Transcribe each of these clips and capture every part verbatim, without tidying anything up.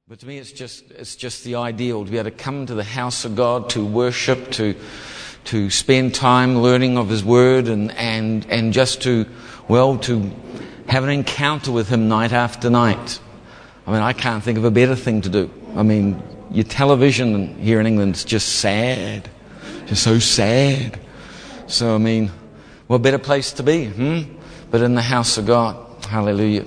But to me, it's just it's just the ideal to be able to come to the house of God, to worship, to to spend time learning of His Word, and and and just to well to have an encounter with Him night after night. I mean, I can't think of a better thing to do. I mean, your television here in England is just sad, just so sad. So I mean, what better place to be, hmm? But in the house of God. Hallelujah.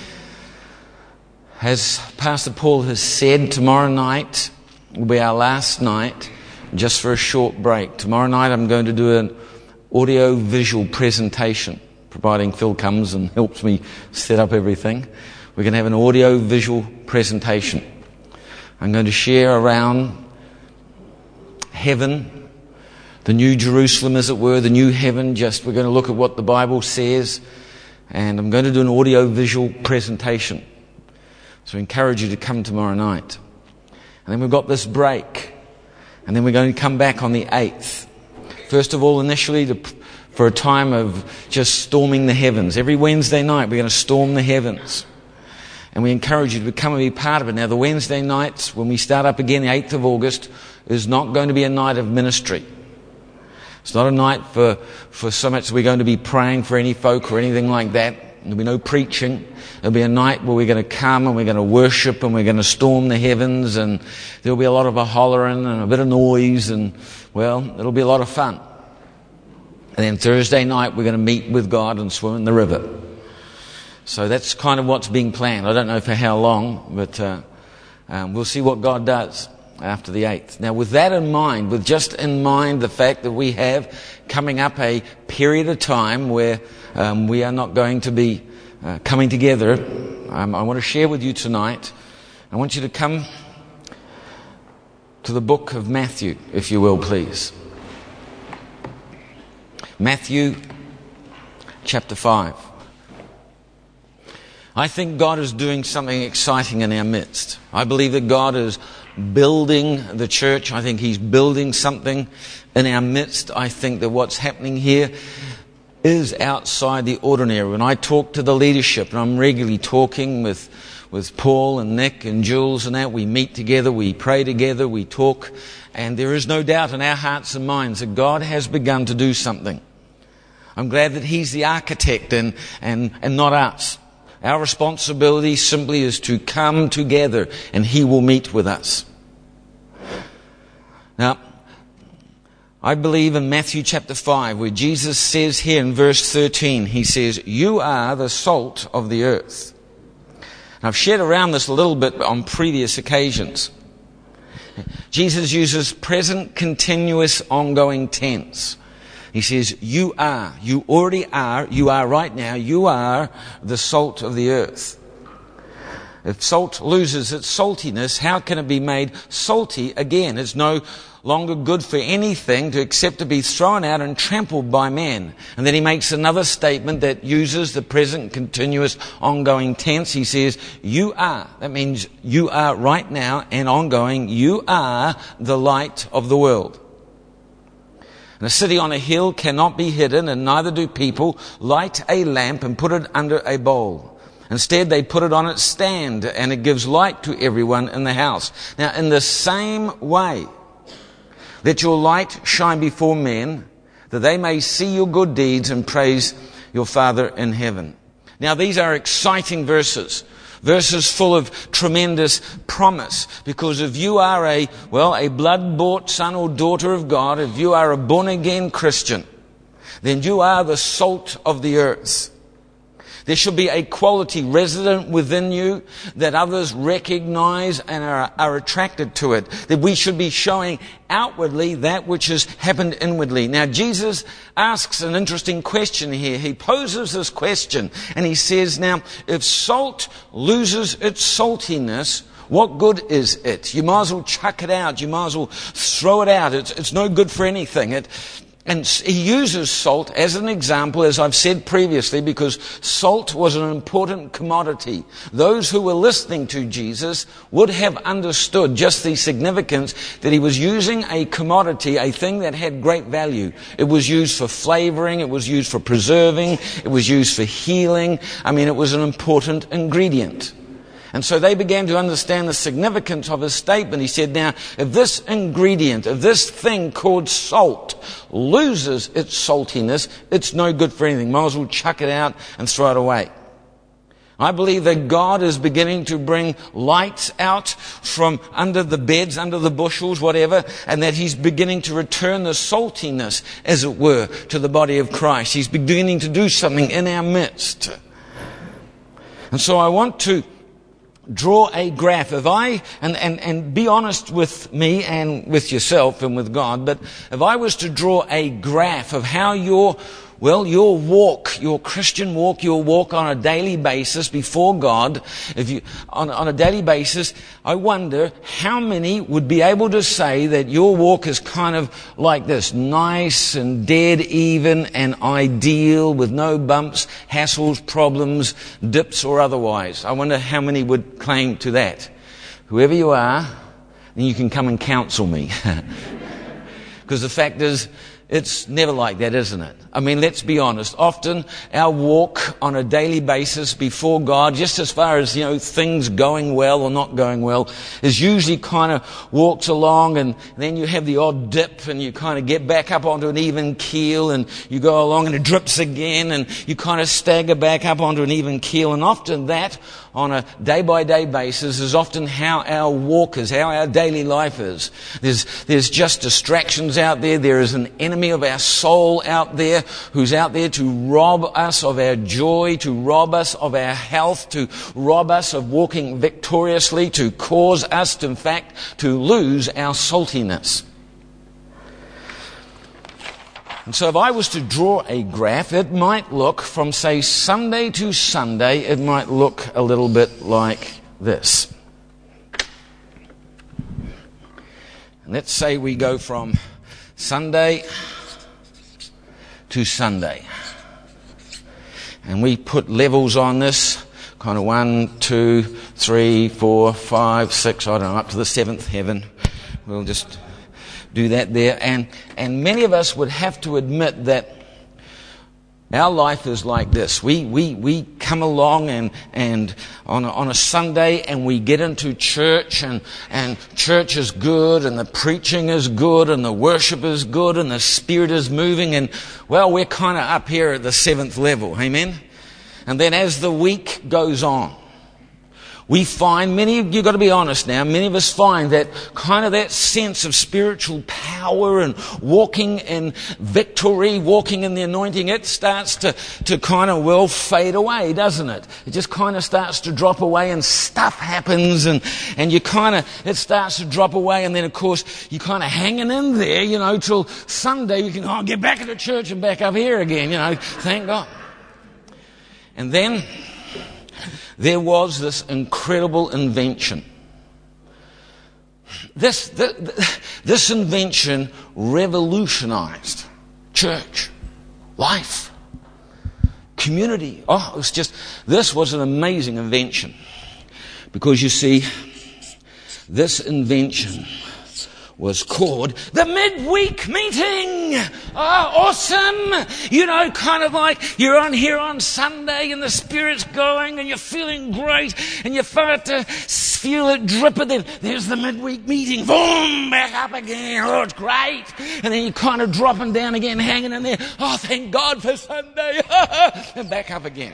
As Pastor Paul has said, tomorrow night will be our last night, just for a short break. Tomorrow night I'm going to do an audio-visual presentation, providing Phil comes and helps me set up everything. We're going to have an audio-visual presentation. I'm going to share around heaven, the new Jerusalem, as it were, the new heaven. Just we're going to look at what the Bible says, and I'm going to do an audio-visual presentation. So I encourage you to come tomorrow night. And then we've got this break. And then we're going to come back on the eighth. First of all, initially, to, for a time of just storming the heavens. Every Wednesday night, we're going to storm the heavens. And we encourage you to come and be part of it. Now, the Wednesday nights, when we start up again, the eighth of August, is not going to be a night of ministry. It's not a night for, for so much we're going to be praying for any folk or anything like that. There'll be no preaching. There'll be a night where we're going to come and we're going to worship and we're going to storm the heavens, and there'll be a lot of a hollering and a bit of noise, and, well, it'll be a lot of fun. And then Thursday night we're going to meet with God and swim in the river. So that's kind of what's being planned. I don't know for how long, but uh, um, we'll see what God does after the eighth. Now, with that in mind, with just in mind the fact that we have coming up a period of time where um, we are not going to be uh, coming together, um, I want to share with you tonight, I want you to come to the book of Matthew, if you will, please. Matthew chapter five. I think God is doing something exciting in our midst. I believe that God is building the church. I think He's building something in our midst. I think that what's happening here is outside the ordinary. When I talk to the leadership, and I'm regularly talking with, with Paul and Nick and Jules and that, we meet together, we pray together, we talk, and there is no doubt in our hearts and minds that God has begun to do something. I'm glad that He's the architect and, and, and not us. Our responsibility simply is to come together and He will meet with us. Now, I believe in Matthew chapter five, where Jesus says here in verse thirteen, He says, "You are the salt of the earth." And I've shared around this a little bit on previous occasions. Jesus uses present, continuous, ongoing tense. He says, you are, you already are, you are right now, you are the salt of the earth. If salt loses its saltiness, how can it be made salty again? It's no longer good for anything to except to be thrown out and trampled by man. And then he makes another statement that uses the present, continuous, ongoing tense. He says, you are. That means you are right now and ongoing. You are the light of the world. And a city on a hill cannot be hidden, and neither do people light a lamp and put it under a bowl. Instead, they put it on its stand, and it gives light to everyone in the house. Now, in the same way, let your light shine before men, that they may see your good deeds and praise your Father in heaven. Now, these are exciting verses. Verses full of tremendous promise. Because if you are a, well, a blood-bought son or daughter of God, if you are a born-again Christian, then you are the salt of the earth. There should be a quality resident within you that others recognize and are, are attracted to it. That we should be showing outwardly that which has happened inwardly. Now, Jesus asks an interesting question here. He poses this question and He says, now, if salt loses its saltiness, what good is it? You might as well chuck it out. You might as well throw it out. It's, it's no good for anything. It, And He uses salt as an example, as I've said previously, because salt was an important commodity. Those who were listening to Jesus would have understood just the significance that He was using a commodity, a thing that had great value. It was used for flavoring, it was used for preserving, it was used for healing. I mean, it was an important ingredient. And so they began to understand the significance of his statement. He said, now, if this ingredient, if this thing called salt loses its saltiness, it's no good for anything. Might as well chuck it out and throw it away. I believe that God is beginning to bring lights out from under the beds, under the bushels, whatever, and that He's beginning to return the saltiness, as it were, to the body of Christ. He's beginning to do something in our midst. And so I want to draw a graph. If I, and, and, and be honest with me and with yourself and with God, but if I was to draw a graph of how your Well, your walk, your Christian walk, your walk on a daily basis before God, if you, on, on a daily basis, I wonder how many would be able to say that your walk is kind of like this, nice and dead even and ideal with no bumps, hassles, problems, dips or otherwise. I wonder how many would claim to that. Whoever you are, then you can come and counsel me. Because the fact is, it's never like that, isn't it? I mean, let's be honest. Often our walk on a daily basis before God, just as far as, you know, things going well or not going well, is usually kind of walks along, and then you have the odd dip and you kind of get back up onto an even keel, and you go along and it drips again, and you kind of stagger back up onto an even keel. And often that, on a day-by-day basis, is often how our walk is, how our daily life is. There's, there's just distractions out there. There is an enemy of our soul out there who's out there to rob us of our joy, to rob us of our health, to rob us of walking victoriously, to cause us, to, in fact, to lose our saltiness. And so if I was to draw a graph, it might look from, say, Sunday to Sunday, it might look a little bit like this. And let's say we go from Sunday to Sunday. And we put levels on this, kind of one, two, three, four, five, six, I don't know, up to the seventh heaven. We'll just do that there. And, and many of us would have to admit that our life is like this. We, we, we come along and, and on a, on a Sunday and we get into church, and, and church is good, and the preaching is good, and the worship is good, and the Spirit is moving, and well, we're kind of up here at the seventh level. Amen? And then as the week goes on, we find, many of you, got to be honest now, many of us find that kind of that sense of spiritual power and walking in victory, walking in the anointing, it starts to, to kind of, well, fade away, doesn't it? It just kind of starts to drop away, and stuff happens, and, and you kind of, it starts to drop away, and then of course you kind of hanging in there, you know, till Sunday you can, oh, get back into church and back up here again, you know, thank God. And then there was this incredible invention. This, this, this invention revolutionized church, life, community. Oh, it was just, this was an amazing invention. Because you see, this invention was called the midweek meeting. Oh, awesome. You know, kind of like you're on here on Sunday and the Spirit's going and you're feeling great and you start to feel it drip, and then there's the midweek meeting. Boom, back up again. Oh, it's great. And then you're kind of dropping down again, hanging in there. Oh, thank God for Sunday. And back up again.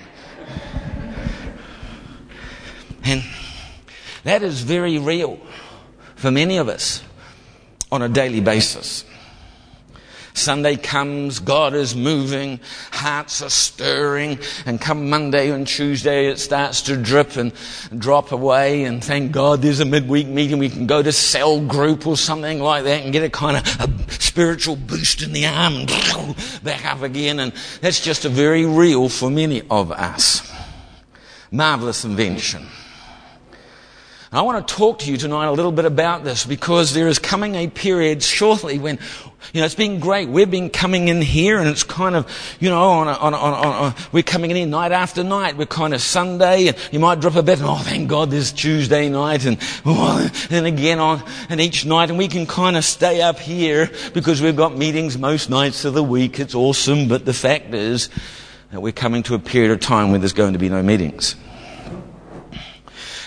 And that is very real for many of us on a daily basis. Sunday comes, God is moving, hearts are stirring, and come Monday and Tuesday it starts to drip and drop away, and thank God there's a midweek meeting. We can go to cell group or something like that and get a kind of a spiritual boost in the arm and back up again, and that's just a very real for many of us. Marvelous invention. I want to talk to you tonight a little bit about this, because there is coming a period shortly when, you know, it's been great. We've been coming in here, and it's kind of, you know, on a, on a, on a, on a, we're coming in here night after night. We're kind of Sunday, and you might drop a bit, and oh, thank God there's Tuesday night, and oh, and again on, and each night, and we can kind of stay up here because we've got meetings most nights of the week. It's awesome, but the fact is that we're coming to a period of time where there's going to be no meetings.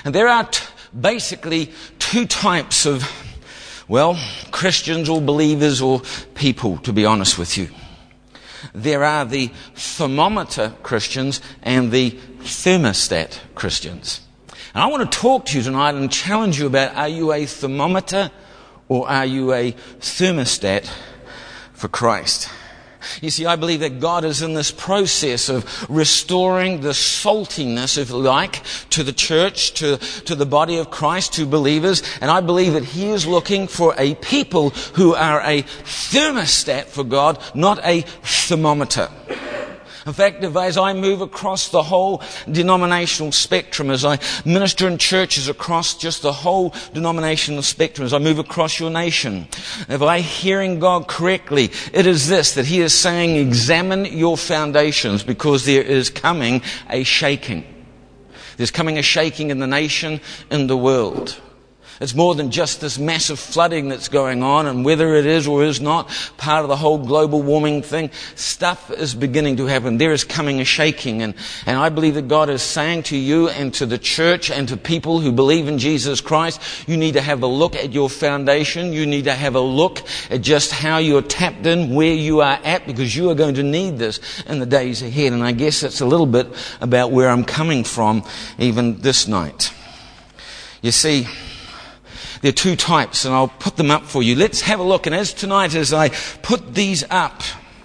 And there are t- basically two types of, well, Christians or believers or people, to be honest with you. There are the thermometer Christians and the thermostat Christians. And I want to talk to you tonight and challenge you about, are you a thermometer or are you a thermostat for Christ? You see, I believe that God is in this process of restoring the saltiness, if you like, to the church, to, to the body of Christ, to believers. And I believe that He is looking for a people who are a thermostat for God, not a thermometer. In fact, as I move across the whole denominational spectrum, as I minister in churches across just the whole denominational spectrum, as I move across your nation, if I'm hearing God correctly, it is this, that He is saying, examine your foundations, because there is coming a shaking. There's coming a shaking in the nation, in the world. It's more than just this massive flooding that's going on, and whether it is or is not part of the whole global warming thing, stuff is beginning to happen. There is coming a shaking, and, and I believe that God is saying to you and to the church and to people who believe in Jesus Christ, you need to have a look at your foundation. You need to have a look at just how you're tapped in, where you are at, because you are going to need this in the days ahead. And I guess that's a little bit about where I'm coming from even this night. You see, there are two types, and I'll put them up for you. Let's have a look. And as tonight, as I put these up,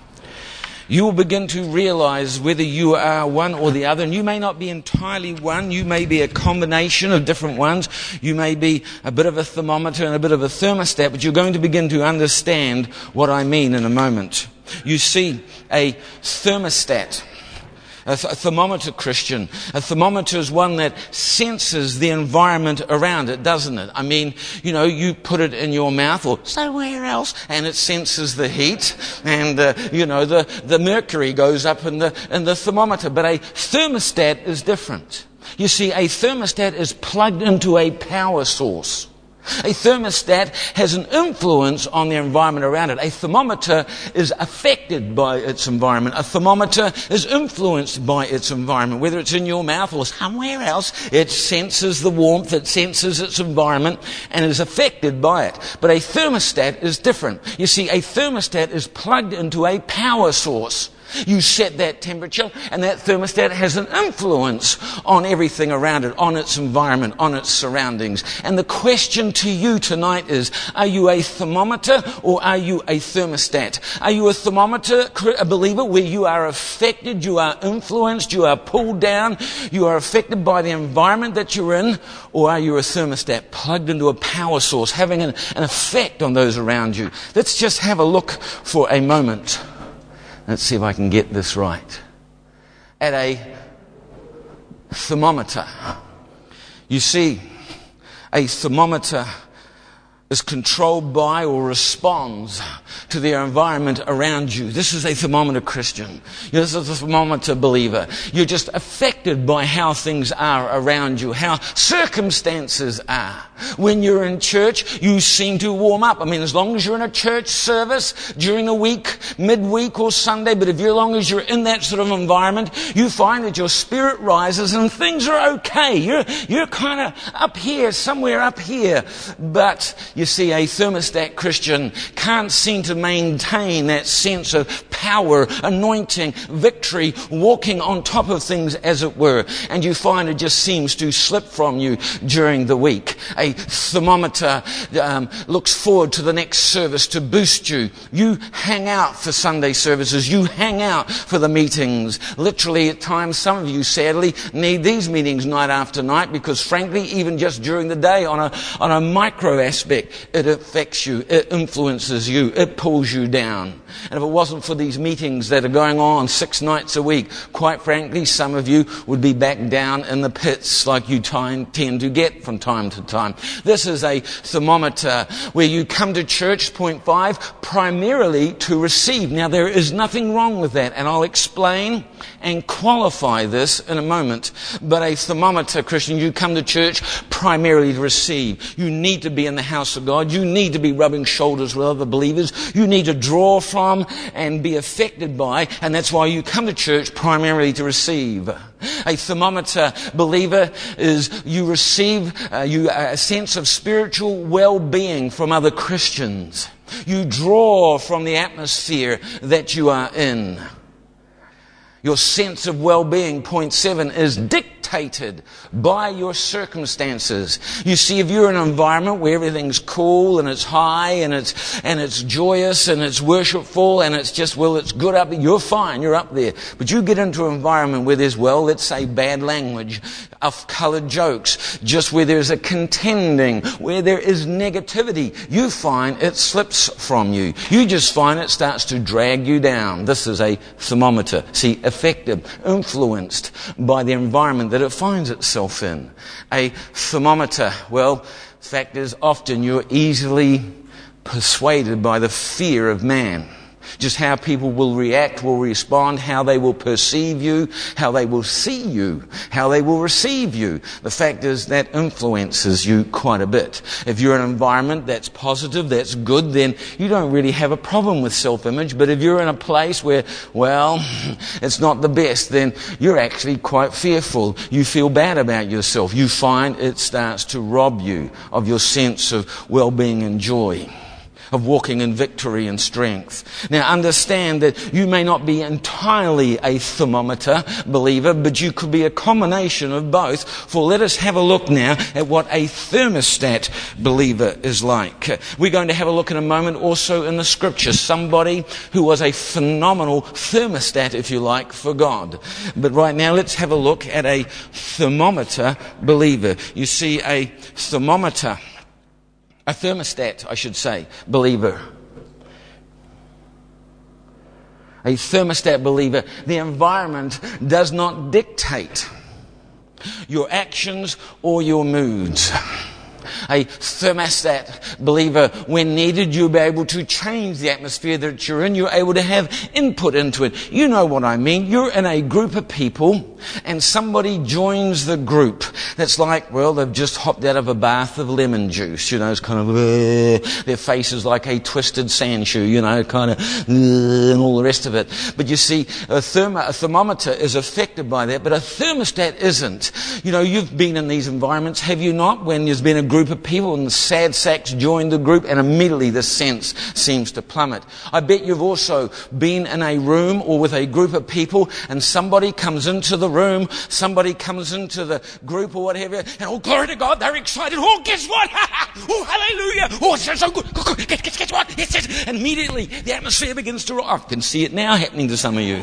you will begin to realize whether you are one or the other. And you may not be entirely one. You may be a combination of different ones. You may be a bit of a thermometer and a bit of a thermostat, but you're going to begin to understand what I mean in a moment. You see, a thermostat, a, th- a thermometer Christian. A thermometer is one that senses the environment around it, doesn't it? I mean, you know, you put it in your mouth or somewhere else and it senses the heat, and, uh, you know, the, the mercury goes up in the, in the thermometer. But a thermostat is different. You see, a thermostat is plugged into a power source. A thermostat has an influence on the environment around it. A thermometer is affected by its environment. A thermometer is influenced by its environment. Whether it's in your mouth or somewhere else, it senses the warmth, it senses its environment, and is affected by it. But a thermostat is different. You see, a thermostat is plugged into a power source. You set that temperature, and that thermostat has an influence on everything around it, on its environment, on its surroundings. And the question to you tonight is, are you a thermometer or are you a thermostat? Are you a thermometer, a believer, where you are affected, you are influenced, you are pulled down, you are affected by the environment that you're in? Or are you a thermostat plugged into a power source, having an, an effect on those around you? Let's just have a look for a moment. Let's see if I can get this right. At a thermometer, you see, a thermometer is controlled by or responds to the environment around you. This is a thermometer Christian. This is a thermometer believer. You're just affected by how things are around you, how circumstances are. When you're in church, you seem to warm up. I mean, as long as you're in a church service during the week, midweek or Sunday, but if you're, as long as you're in that sort of environment, you find that your spirit rises and things are okay. You're, you're kind of up here, somewhere up here. But you see, a thermostat Christian can't seem to maintain that sense of power, anointing, victory, walking on top of things, as it were. And you find it just seems to slip from you during the week. A thermometer um, looks forward to the next service to boost you. You hang out for Sunday services. You hang out for the meetings. Literally, at times, some of you, sadly, need these meetings night after night because, frankly, even just during the day, on a on a micro aspect, it affects you, it influences you, it pulls you down. And if it wasn't for these meetings that are going on six nights a week, quite frankly, some of you would be back down in the pits like you tend to get from time to time. This is a thermometer where you come to church, point five, primarily to receive. Now, there is nothing wrong with that, and I'll explain and qualify this in a moment. But a thermometer Christian, you come to church primarily to receive. You need to be in the house of of God. You need to be rubbing shoulders with other believers. You need to draw from and be affected by, and that's why you come to church primarily to receive. A thermometer believer is you receive uh, you, a sense of spiritual well-being from other Christians. You draw from the atmosphere that you are in. Your sense of well-being, point seven, is dictated by your circumstances. You see, if you're in an environment where everything's cool and it's high and it's and it's joyous and it's worshipful and it's just, well, it's good up there, you're fine, you're up there. But you get into an environment where there's, well, let's say bad language, off-colored jokes, just where there's a contending, where there is negativity, you find it slips from you. You just find it starts to drag you down. This is a thermometer. See, affected, influenced by the environment that it finds itself in. A thermometer, well, the fact is often you're easily persuaded by the fear of man. Just how people will react, will respond, how they will perceive you, how they will see you, how they will receive you. The fact is that influences you quite a bit. If you're in an environment that's positive, that's good, then you don't really have a problem with self-image. But if you're in a place where, well, it's not the best, then you're actually quite fearful. You feel bad about yourself. You find it starts to rob you of your sense of well-being and joy, of walking in victory and strength. Now understand that you may not be entirely a thermometer believer, but you could be a combination of both. For let us have a look now at what a thermostat believer is like. We're going to have a look in a moment also in the scripture. Somebody who was a phenomenal thermostat, if you like, for God. But right now let's have a look at a thermometer believer. You see, a thermometer, a thermostat, I should say, believer. A thermostat believer. The environment does not dictate your actions or your moods. A thermostat believer, when needed, you'll be able to change the atmosphere that you're in. You're able to have input into it. You know what I mean. You're in a group of people and somebody joins the group. That's like, well, they've just hopped out of a bath of lemon juice. You know, it's kind of, uh, their face is like a twisted sand shoe, you know, kind of, uh, and all the rest of it. But you see, a, thermo- a thermometer is affected by that, but a thermostat isn't. You know, you've been in these environments, have you not, when there's been a group of people and the sad sacks join the group and immediately the sense seems to plummet. I bet you've also been in a room or with a group of people and somebody comes into the room, somebody comes into the group or whatever, and oh, glory to God, they're excited. Oh, guess what? Oh, hallelujah. Oh, it's so good. Guess, guess, guess what? Yes, yes. And immediately the atmosphere begins to rise. I can see it now happening to some of you.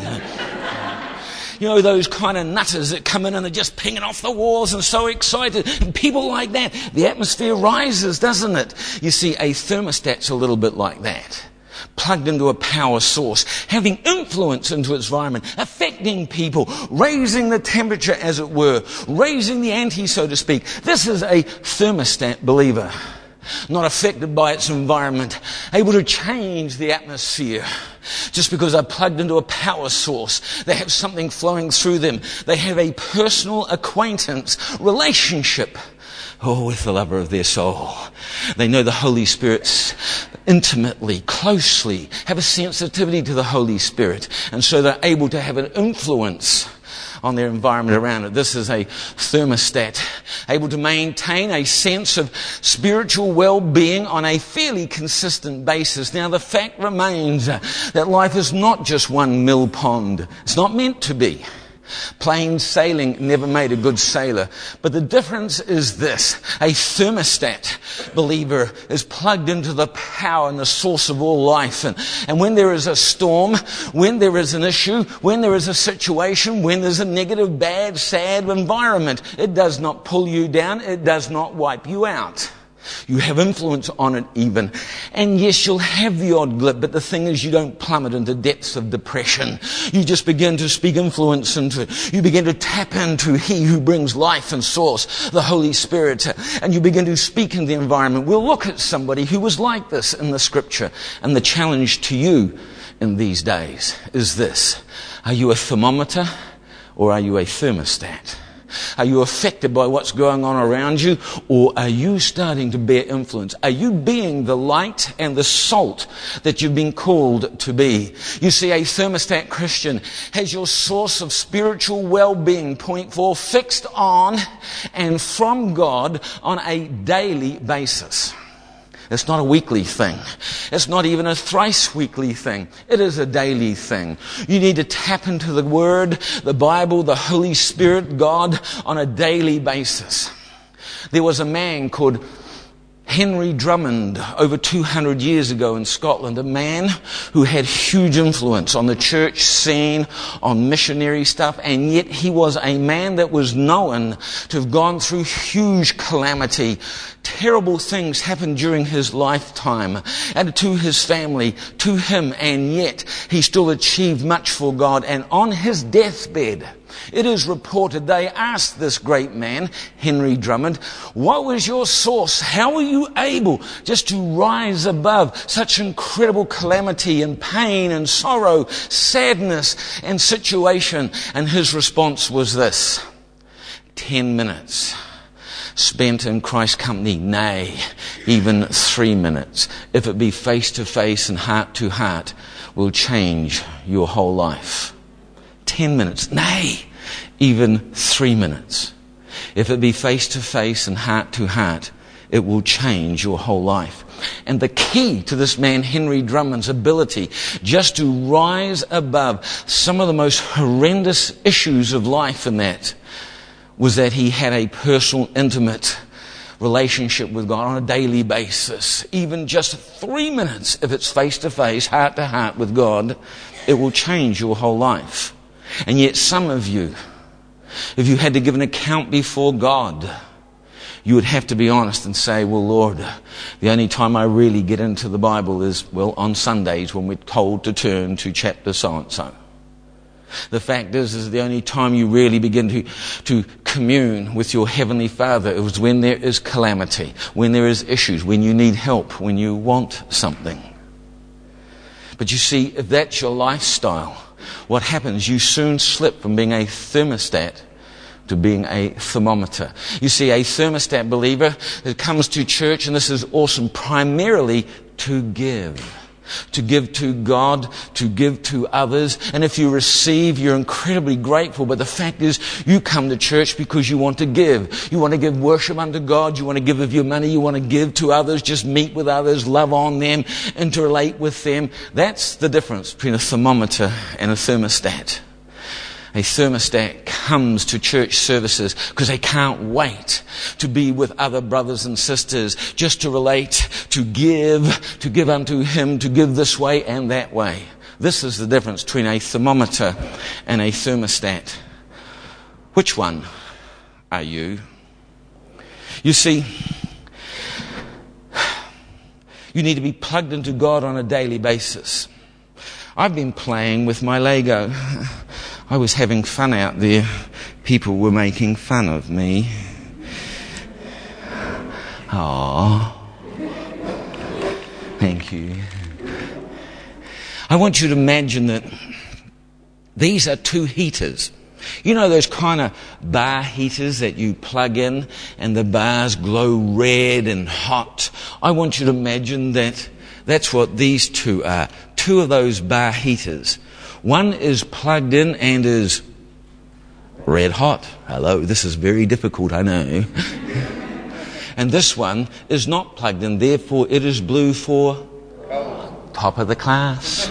You know, those kind of nutters that come in and they're just pinging off the walls and so excited. And people like that, the atmosphere rises, doesn't it? You see, a thermostat's a little bit like that. Plugged into a power source, having influence into its environment, affecting people, raising the temperature, as it were, raising the ante, so to speak. This is a thermostat believer. Not affected by its environment, able to change the atmosphere. Just because they're plugged into a power source, they have something flowing through them. They have a personal acquaintance, relationship, oh, with the lover of their soul. They know the Holy Spirit intimately, closely, have a sensitivity to the Holy Spirit, and so they're able to have an influence on their environment around it. This is a thermostat, able to maintain a sense of spiritual well-being on a fairly consistent basis. Now, the fact remains that life is not just one mill pond. It's not meant to be. Plain sailing never made a good sailor. But the difference is this. A thermostat believer is plugged into the power and the source of all life. And, and when there is a storm, when there is an issue, when there is a situation, when there's a negative, bad, sad environment, it does not pull you down. It does not wipe you out. You have influence on it even. And yes, you'll have the odd blip, but the thing is you don't plummet into depths of depression. You just begin to speak influence into it. You begin to tap into He who brings life and source, the Holy Spirit, and you begin to speak in the environment. We'll look at somebody who was like this in the scripture. And the challenge to you in these days is this. Are you a thermometer or are you a thermostat? Are you affected by what's going on around you? Or are you starting to bear influence? Are you being the light and the salt that you've been called to be? You see, a thermostat Christian has your source of spiritual well-being, point four, fixed on and from God on a daily basis. It's not a weekly thing. It's not even a thrice weekly thing. It is a daily thing. You need to tap into the Word, the Bible, the Holy Spirit, God on a daily basis. There was a man called Henry Drummond over two hundred years ago in Scotland, a man who had huge influence on the church scene, on missionary stuff, and yet he was a man that was known to have gone through huge calamity. Terrible things happened during his lifetime and to his family, to him, and yet he still achieved much for God. And on his deathbed, it is reported they asked this great man, Henry Drummond, what was your source? How were you able just to rise above such incredible calamity and pain and sorrow, sadness and situation? And his response was this: ten minutes spent in Christ's company, nay, even three minutes, if it be face to face and heart to heart, will change your whole life. Ten minutes, nay, even three minutes. If it be face to face and heart to heart, it will change your whole life. And the key to this man, Henry Drummond's ability just to rise above some of the most horrendous issues of life in that, was that he had a personal, intimate relationship with God on a daily basis. Even just three minutes, if it's face to face, heart to heart with God, it will change your whole life. And yet some of you, if you had to give an account before God, you would have to be honest and say, well, Lord, the only time I really get into the Bible is, well, on Sundays when we're told to turn to chapter so-and-so. The fact is, is the only time you really begin to, to commune with your Heavenly Father is when there is calamity, when there is issues, when you need help, when you want something. But you see, if that's your lifestyle, what happens, you soon slip from being a thermostat to being a thermometer. You see, a thermostat believer that comes to church, and this is awesome, primarily to give. To give to God, to give to others. And if you receive, you're incredibly grateful. But the fact is, you come to church because you want to give. You want to give worship unto God. You want to give of your money. You want to give to others. Just meet with others, love on them, interrelate with them. That's the difference between a thermometer and a thermostat. A thermostat comes to church services because they can't wait to be with other brothers and sisters, just to relate, to give, to give unto Him, to give this way and that way. This is the difference between a thermometer and a thermostat. Which one are you? You see, you need to be plugged into God on a daily basis. I've been playing with my Lego. I was having fun out there. People were making fun of me. Aww. Thank you. I want you to imagine that these are two heaters. You know those kind of bar heaters that you plug in and the bars glow red and hot? I want you to imagine that that's what these two are. Two of those bar heaters. One is plugged in and is red hot. Hello, this is very difficult, I know. And this one is not plugged in, therefore it is blue for top of the class.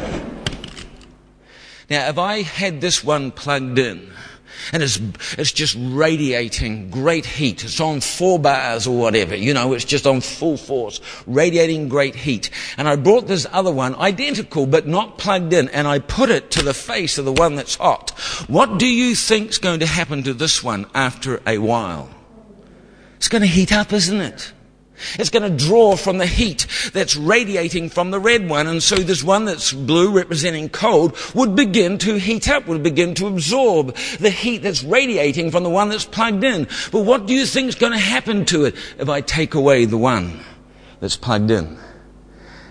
Now, if I had this one plugged in, and it's, it's just radiating great heat. It's on four bars or whatever. You know, it's just on full force, radiating great heat. And I brought this other one, identical but not plugged in, and I put it to the face of the one that's hot. What do you think's going to happen to this one after a while? It's going to heat up, isn't it? It's going to draw from the heat that's radiating from the red one. And so this one that's blue, representing cold, would begin to heat up, would begin to absorb the heat that's radiating from the one that's plugged in. But what do you think is going to happen to it if I take away the one that's plugged in?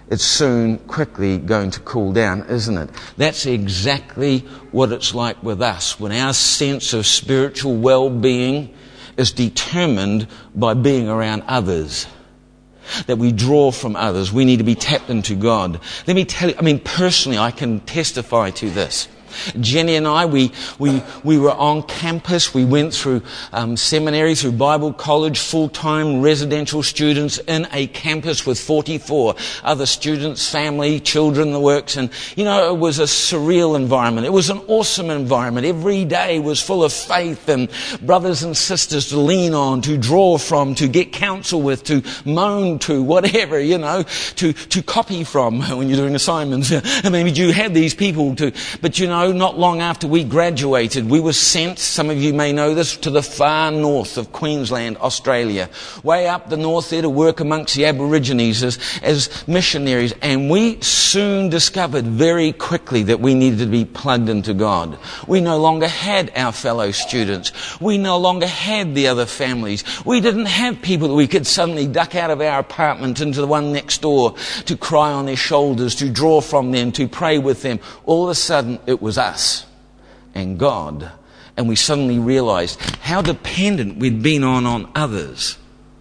it's soon, quickly going to cool down, isn't it? That's exactly what it's like with us when our sense of spiritual well-being is determined by being around others. That we draw from others. We need to be tapped into God. Let me tell you, I mean, personally, I can testify to this. Jenny and I, we we we were on campus. We went through um, seminary, through Bible college, full-time residential students in a campus with forty-four other students, family, children, the works. And, you know, it was a surreal environment. It was an awesome environment. Every day was full of faith and brothers and sisters to lean on, to draw from, to get counsel with, to moan to, whatever, you know, to, to copy from when you're doing assignments. I mean, you had these people to, but you know, not long after we graduated, we were sent, some of you may know this, to the far north of Queensland, Australia, way up the north there to work amongst the Aborigines as, as missionaries. And we soon discovered very quickly that we needed to be plugged into God. We no longer had our fellow students. We no longer had the other families. We didn't have people that we could suddenly duck out of our apartment into the one next door to cry on their shoulders, to draw from them, to pray with them. All of a sudden, it was us and God, and we suddenly realized how dependent we'd been on on others,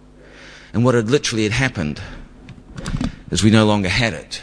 and what had literally had happened is we no longer had it.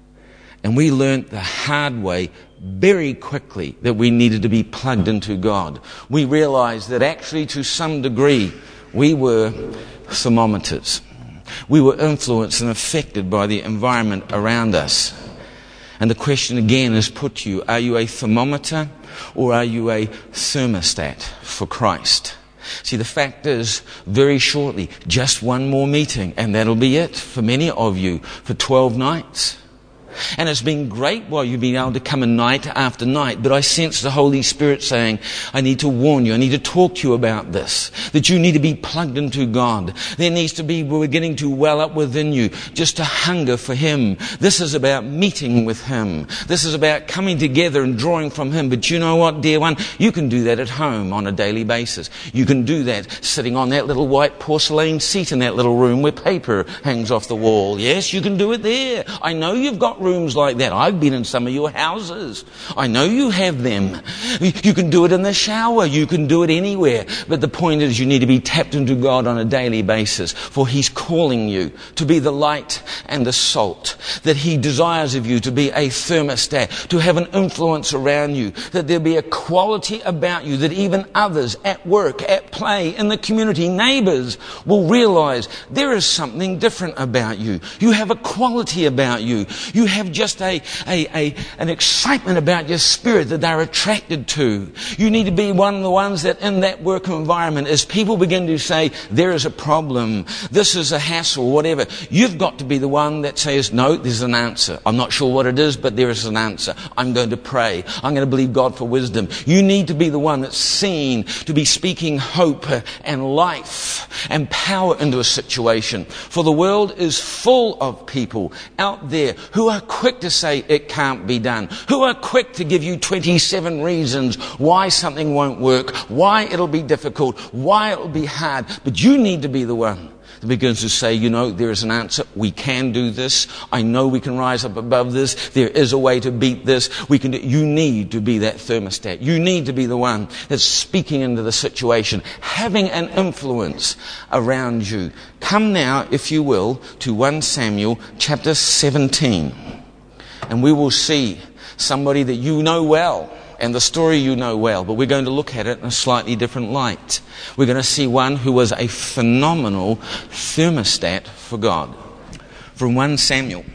And we learnt the hard way very quickly that we needed to be plugged into God. We realized that actually to some degree we were thermometers. We were influenced and affected by the environment around us. And the question again is put to you, are you a thermometer or are you a thermostat for Christ? See, the fact is, very shortly, just one more meeting, and that'll be it for many of you for twelve nights. And it's been great while you've been able to come in night after night, but I sense the Holy Spirit saying, I need to warn you, I need to talk to you about this, that you need to be plugged into God. There needs to be, we're getting to well up within you, just a hunger for Him. This is about meeting with Him. This is about coming together and drawing from Him. But you know what, dear one? You can do that at home on a daily basis. You can do that sitting on that little white porcelain seat in that little room where paper hangs off the wall. Yes, you can do it there. I know you've got rooms like that. I've been in some of your houses. I know you have them. You can do it in the shower. You can do it anywhere. But the point is you need to be tapped into God on a daily basis, for He's calling you to be the light and the salt, that He desires of you to be a thermostat, to have an influence around you, that there be a quality about you that even others at work, at play, in the community, neighbours will realize there is something different about you. You have a quality about you. You have just a, a, a an excitement about your spirit that they're attracted to. You need to be one of the ones that in that work environment, as people begin to say, there is a problem, this is a hassle, whatever, you've got to be the one that says, no, there's an answer. I'm not sure what it is, but there is an answer. I'm going to pray. I'm going to believe God for wisdom. You need to be the one that's seen to be speaking hope and life and power into a situation. For the world is full of people out there who are quick to say it can't be done, who are quick to give you twenty-seven reasons why something won't work, why it'll be difficult, why it'll be hard. But you need to be the one that begins to say, you know, there is an answer. We can do this. I know we can rise up above this. There is a way to beat this. We can do. You need to be that thermostat. You need to be the one that's speaking into the situation, having an influence around you. Come now, if you will, to First Samuel chapter seventeen. And we will see somebody that you know well, and the story you know well, but we're going to look at it in a slightly different light. We're going to see one who was a phenomenal thermostat for God. From First Samuel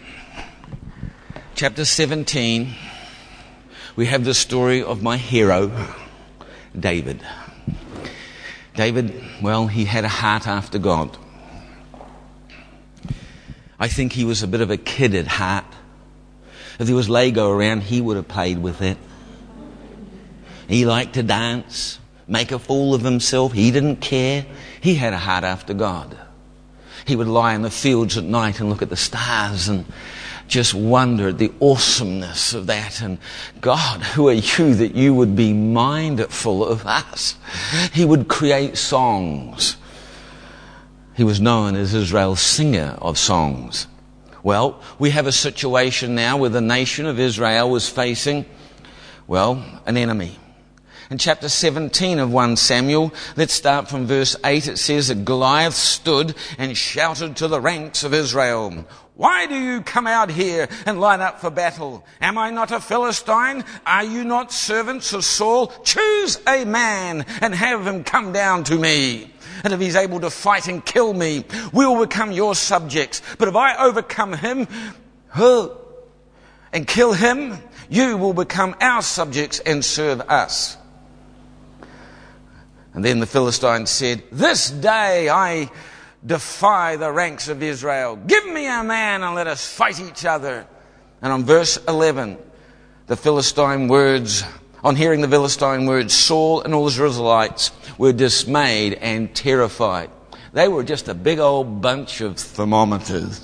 chapter seventeen, we have the story of my hero, David. David, well, he had a heart after God. I think he was a bit of a kid at heart. If there was Lego around, he would have played with it. He liked to dance, make a fool of himself. He didn't care. He had a heart after God. He would lie in the fields at night and look at the stars and just wonder at the awesomeness of that. And God, who are you that you would be mindful of us? He would create songs. He was known as Israel's singer of songs. Well, we have a situation now where the nation of Israel was facing, well, an enemy. In chapter seventeen of First Samuel, let's start from verse eight. It says that Goliath stood and shouted to the ranks of Israel, "Why do you come out here and line up for battle? Am I not a Philistine? Are you not servants of Saul? Choose a man and have him come down to me. And if he's able to fight and kill me, we will become your subjects. But if I overcome him huh, and kill him, you will become our subjects and serve us." And then the Philistines said, "This day I defy the ranks of Israel. Give me a man and let us fight each other." And on verse eleven, the Philistine words, on hearing the Philistine words, Saul and all the Israelites were dismayed and terrified. They were just a big old bunch of thermometers.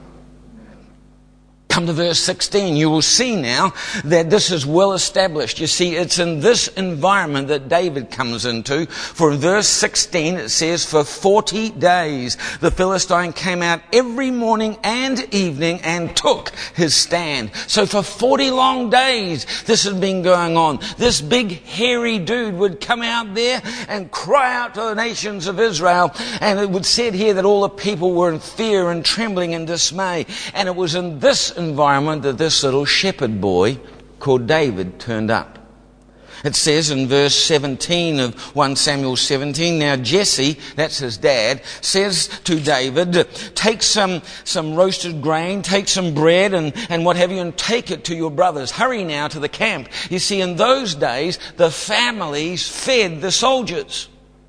Come to verse sixteen, you will see now that this is well established. You see, it's in this environment that David comes into. For in verse sixteen it says, "For forty days the Philistine came out every morning and evening and took his stand." So for forty long days this has been going on. This big hairy dude would come out there and cry out to the nations of Israel. And it would said here that all the people were in fear and trembling and dismay. And it was in this environment that this little shepherd boy called David turned up. It says in verse seventeen of First Samuel seventeen, now Jesse, that's his dad, says to David, "Take some, some roasted grain, take some bread and, and what have you, and take it to your brothers. Hurry now to the camp." You see, in those days, the families fed the soldiers.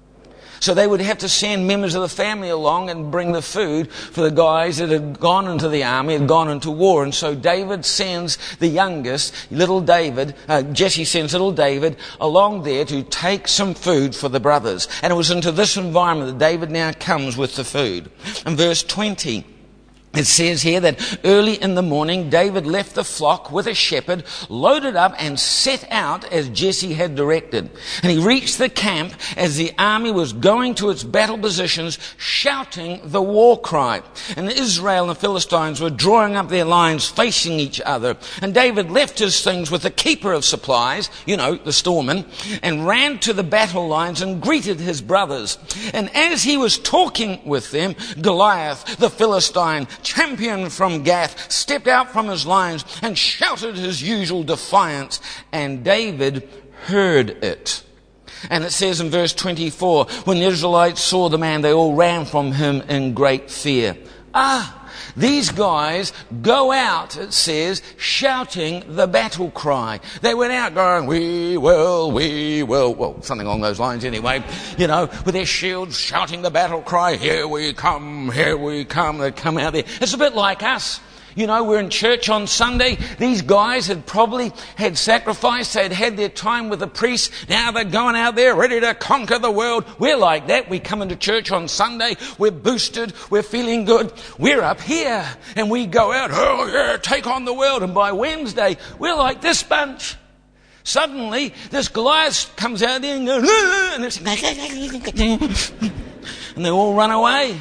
So they would have to send members of the family along and bring the food for the guys that had gone into the army, had gone into war. And so David sends the youngest, little David, uh, Jesse sends little David along there to take some food for the brothers. And it was into this environment that David now comes with the food. In verse twenty, it says here that early in the morning, David left the flock with a shepherd, loaded up and set out as Jesse had directed. And he reached the camp as the army was going to its battle positions, shouting the war cry. And Israel and the Philistines were drawing up their lines, facing each other. And David left his things with the keeper of supplies, you know, the storeman, and ran to the battle lines and greeted his brothers. And as he was talking with them, Goliath, the Philistine, champion from Gath, stepped out from his lines and shouted his usual defiance, and David heard it. And it says in verse twenty-four, when the Israelites saw the man, they all ran from him in great fear. Ah, these guys go out, it says, shouting the battle cry. They went out going, "We will, we will," well, something along those lines anyway, you know, with their shields shouting the battle cry, "Here we come, here we come." They'd come out there. It's a bit like us. You know, we're in church on Sunday. These guys had probably had sacrificed. They'd had their time with the priest. Now they're going out there ready to conquer the world. We're like that. We come into church on Sunday. We're boosted. We're feeling good. We're up here. And we go out, "Oh yeah, take on the world." And by Wednesday, we're like this bunch. Suddenly, this Goliath comes out there and goes, "Ah," and, it's and they all run away.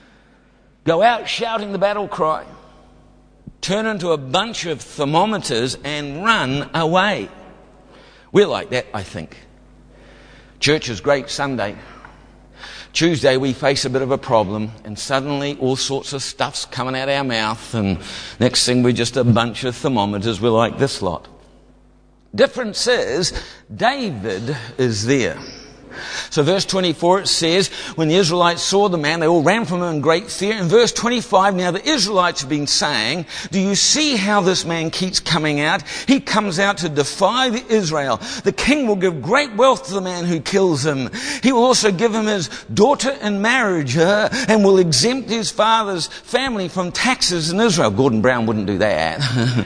Go out shouting the battle cry. Turn into a bunch of thermometers and run away. We're like that, I think. Church is great Sunday. Tuesday we face a bit of a problem, and suddenly all sorts of stuff's coming out our mouth, and next thing we're just a bunch of thermometers. We're like this lot. Difference is, David is there. So verse twenty-four, it says, when the Israelites saw the man, they all ran from him in great fear. In verse twenty-five, now the Israelites have been saying, "Do you see how this man keeps coming out? He comes out to defy the Israel. The king will give great wealth to the man who kills him. He will also give him his daughter in marriage, uh, and will exempt his father's family from taxes in Israel." Gordon Brown wouldn't do that.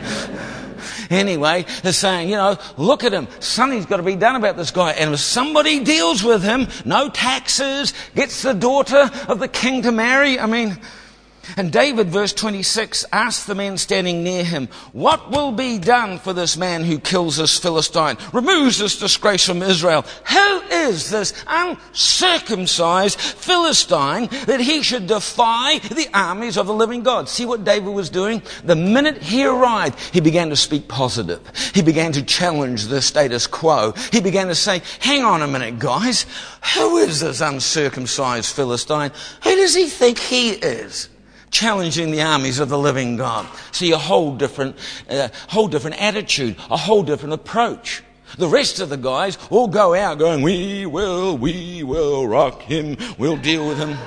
Anyway, they're saying, you know, look at him. Something's got to be done about this guy. And if somebody deals with him, no taxes, gets the daughter of the king to marry. I mean, And David, verse twenty-six, asked the men standing near him, what will be done for this man who kills this Philistine, removes this disgrace from Israel? Who is this uncircumcised Philistine that he should defy the armies of the living God? See what David was doing? The minute he arrived, he began to speak positive. He began to challenge the status quo. He began to say, hang on a minute, guys. Who is this uncircumcised Philistine? Who does he think he is? Challenging the armies of the living God. See, a whole different, uh, whole different attitude, a whole different approach. The rest of the guys all go out going, we will, we will rock him, we'll deal with him.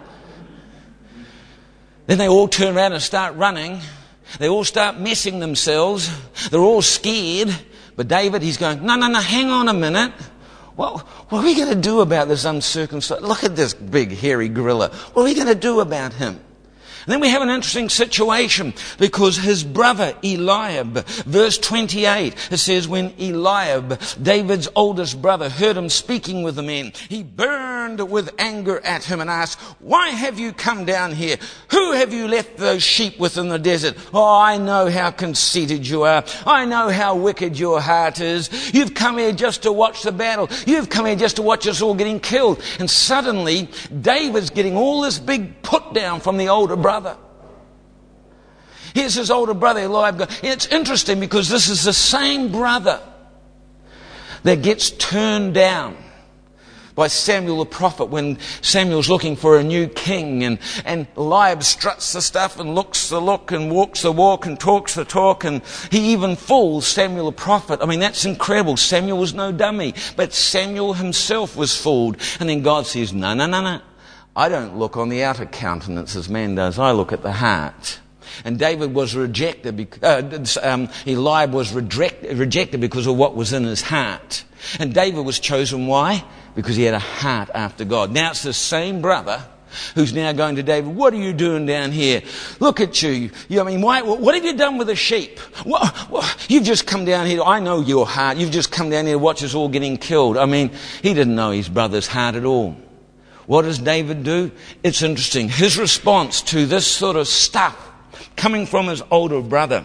Then they all turn around and start running. They all start messing themselves. They're all scared. But David, he's going, no, no, no, hang on a minute. What, what are we going to do about this uncircumcised? Look at this big hairy gorilla. What are we going to do about him? And then we have an interesting situation because his brother Eliab, verse twenty-eight, it says, when Eliab, David's oldest brother, heard him speaking with the men, he burned with anger at him and asked, why have you come down here? Who have you left those sheep with in the desert? Oh, I know how conceited you are. I know how wicked your heart is. You've come here just to watch the battle. You've come here just to watch us all getting killed. And suddenly, David's getting all this big put down from the older brother. Here's his older brother Eliab. It's interesting because this is the same brother that gets turned down by Samuel the prophet when Samuel's looking for a new king, and, and Eliab struts the stuff and looks the look and walks the walk and talks the talk, and he even fools Samuel the prophet. I mean, that's incredible. Samuel was no dummy, but Samuel himself was fooled. And then God says, no, no, no, no. I don't look on the outer countenance as man does. I look at the heart. And David was rejected, uh, um, Eliab was reject, rejected because of what was in his heart. And David was chosen, why? Because he had a heart after God. Now it's the same brother who's now going to David, what are you doing down here? Look at you. you I mean, why, what have you done with the sheep? What, what, you've just come down here. I know your heart. You've just come down here to watch us all getting killed. I mean, he didn't know his brother's heart at all. What does David do? It's interesting. His response to this sort of stuff coming from his older brother.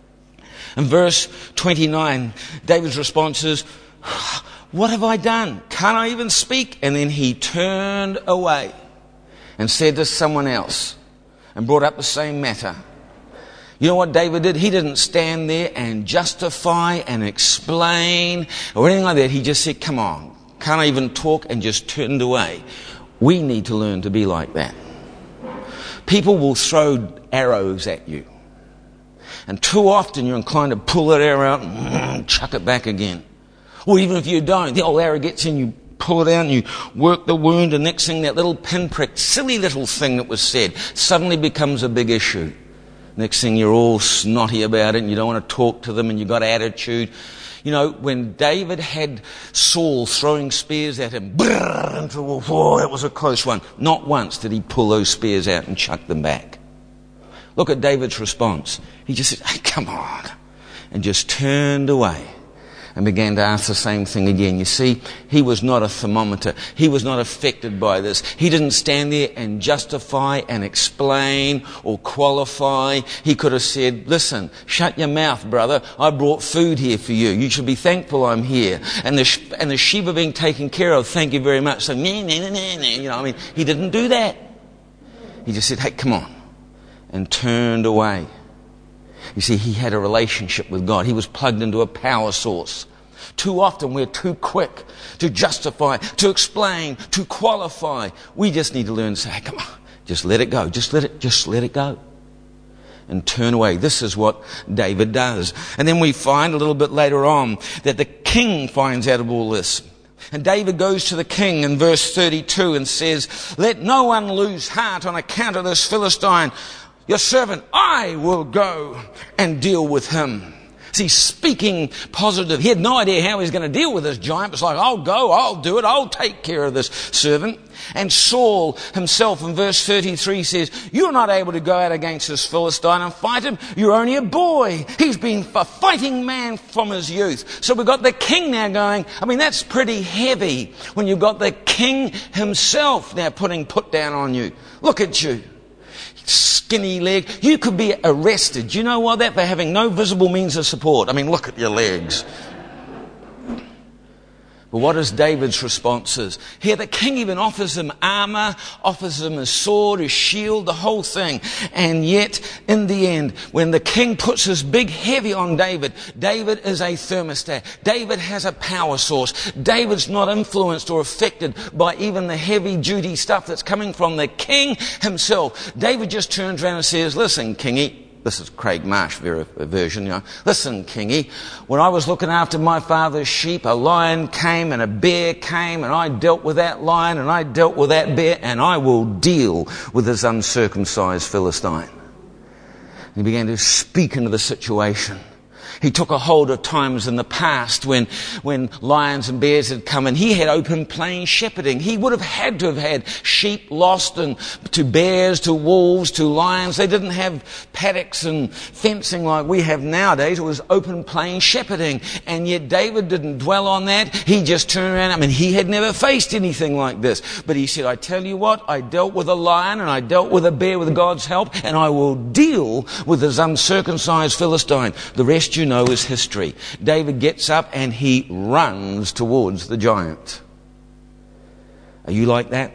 In verse twenty-nine, David's response is, what have I done? Can't I even speak? And then he turned away and said to someone else and brought up the same matter. You know what David did? He didn't stand there and justify and explain or anything like that. He just said, come on, can't I even talk? And just turned away. We need to learn to be like that. People will throw arrows at you. And too often you're inclined to pull that arrow out and chuck it back again. Or even if you don't, the old arrow gets in, you pull it out and you work the wound, and next thing that little pinprick, silly little thing that was said, suddenly becomes a big issue. Next thing you're all snotty about it and you don't want to talk to them and you've got attitude. You know, when David had Saul throwing spears at him, brrr, into the wall, oh, that was a close one. Not once did he pull those spears out and chuck them back. Look at David's response. He just said, hey, come on. And just turned away and began to ask the same thing again. You see, he was not a thermometer. He was not affected by this. He didn't stand there and justify and explain or qualify. He could have said, listen, shut your mouth, brother. I brought food here for you. You should be thankful I'm here. And the, and the sheep are being taken care of. Thank you very much. So, nah, nah, nah, nah, nah. You know, I mean, he didn't do that. He just said, hey, come on. And turned away. You see, he had a relationship with God. He was plugged into a power source. Too often we're too quick to justify, to explain, to qualify. We just need to learn to say, hey, come on, just let it go. Just let it, just let it go. And turn away. This is what David does. And then we find a little bit later on that the king finds out of all this. And David goes to the king in verse thirty-two and says, let no one lose heart on account of this Philistine. Your servant, I will go and deal with him. See, speaking positive. He had no idea how he was going to deal with this giant. It's like, I'll go, I'll do it, I'll take care of this servant. And Saul himself in verse thirty-three says, you're not able to go out against this Philistine and fight him. You're only a boy. He's been a fighting man from his youth. So we've got the king now going, I mean, that's pretty heavy when you've got the king himself now putting put down on you. Look at you. skinny leg. You could be arrested. Do you know what that? For having no visible means of support. I mean, look at your legs. But what is David's responses? Here the king even offers him armor, offers him a sword, a shield, the whole thing. And yet, in the end, when the king puts his big heavy on David, David is a thermostat. David has a power source. David's not influenced or affected by even the heavy duty stuff that's coming from the king himself. David just turns around and says, listen, kingy. This is Craig Marsh version, you know. Listen, kingy, when I was looking after my father's sheep, a lion came and a bear came, and I dealt with that lion and I dealt with that bear, and I will deal with this uncircumcised Philistine. He began to speak into the situation. He took a hold of times in the past when, when lions and bears had come, and he had open plain shepherding. He would have had to have had sheep lost and to bears, to wolves, to lions. They didn't have paddocks and fencing like we have nowadays. It was open plain shepherding. And yet David didn't dwell on that. He just turned around. I mean, he had never faced anything like this. But he said, I tell you what, I dealt with a lion and I dealt with a bear with God's help, and I will deal with this uncircumcised Philistine. The rest you know is history. David gets up and he runs towards the giant. Are you like that?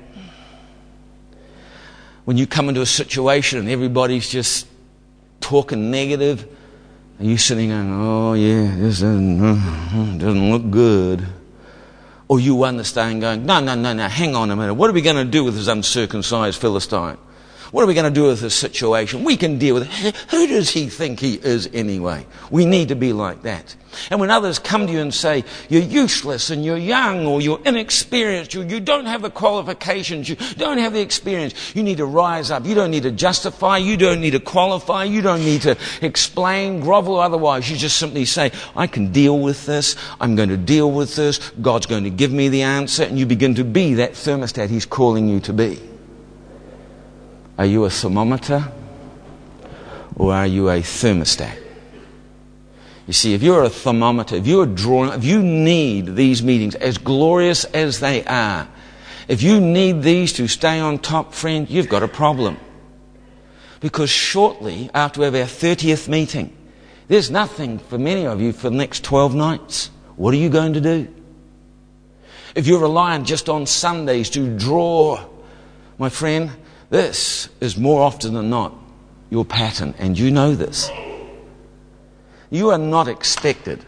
When you come into a situation and everybody's just talking negative, are you sitting going, oh yeah, this doesn't, uh, doesn't look good? Or you understand going, no, no, no, no, hang on a minute. What are we going to do with this uncircumcised Philistine? What are we going to do with this situation? We can deal with it. Who does he think he is anyway? We need to be like that. And when others come to you and say, you're useless and you're young or you're inexperienced, you, you don't have the qualifications, you don't have the experience, you need to rise up. You don't need to justify, you don't need to qualify, you don't need to explain, grovel, otherwise. You just simply say, I can deal with this, I'm going to deal with this, God's going to give me the answer, and you begin to be that thermostat He's calling you to be. Are you a thermometer or are you a thermostat? You see, if you're a thermometer, if you're drawing, if you need these meetings, as glorious as they are, if you need these to stay on top, friend, you've got a problem. Because shortly after we have our thirtieth meeting, there's nothing for many of you for the next twelve nights. What are you going to do? If you're reliant just on Sundays to draw, my friend, this is more often than not your pattern, and you know this. You are not expected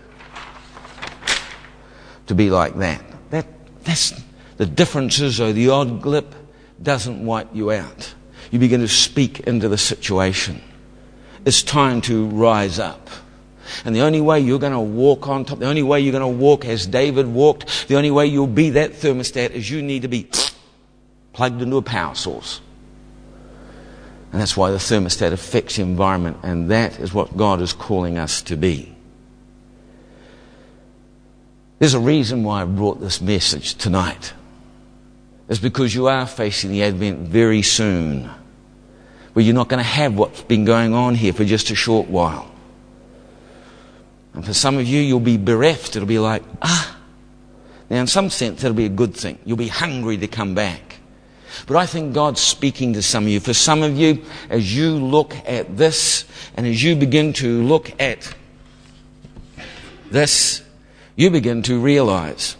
to be like that. That that's the differences or the odd glip doesn't wipe you out. You begin to speak into the situation. It's time to rise up. And the only way you're going to walk on top, the only way you're going to walk as David walked, the only way you'll be that thermostat is you need to be plugged into a power source. And that's why the thermostat affects the environment, and that is what God is calling us to be. There's a reason why I brought this message tonight. It's because you are facing the Advent very soon, where you're not going to have what's been going on here for just a short while. And for some of you, you'll be bereft. It'll be like, ah. Now, in some sense, it'll be a good thing. You'll be hungry to come back. But I think God's speaking to some of you. For some of you, as you look at this, and as you begin to look at this, you begin to realize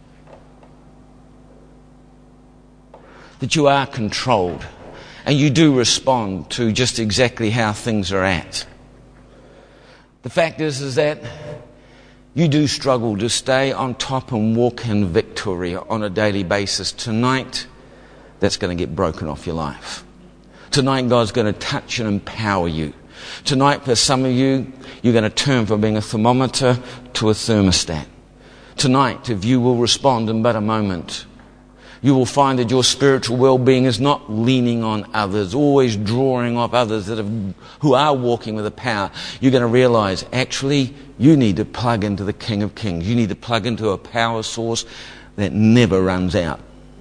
that you are controlled, and you do respond to just exactly how things are at. The fact is, is that you do struggle to stay on top and walk in victory on a daily basis. Tonight, that's going to get broken off your life. Tonight, God's going to touch and empower you. Tonight, for some of you, you're going to turn from being a thermometer to a thermostat. Tonight, if you will respond in but a moment, you will find that your spiritual well-being is not leaning on others, always drawing off others that have, who are walking with the power. You're going to realize, actually, you need to plug into the King of Kings. You need to plug into a power source that never runs out.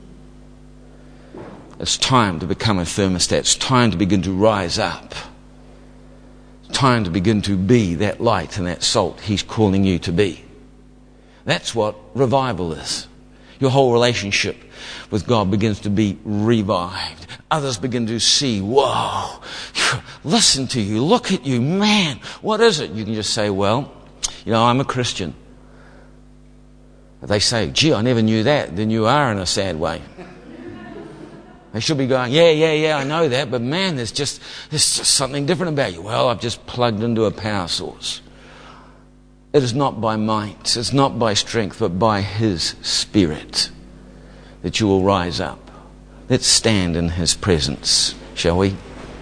It's time to become a thermostat. It's time to begin to rise up. It's time to begin to be that light and that salt He's calling you to be. That's what revival is. Your whole relationship with God begins to be revived. Others begin to see, whoa, listen to you, look at you, man, what is it? You can just say, well, you know, I'm a Christian. If they say, gee, I never knew that, then you are in a sad way. They should be going, yeah, yeah, yeah, I know that, but man, there's just, there's just something different about you. Well, I've just plugged into a power source. It is not by might, it's not by strength, but by His Spirit that you will rise up. Let's stand in His presence, shall we?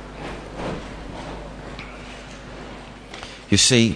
You see,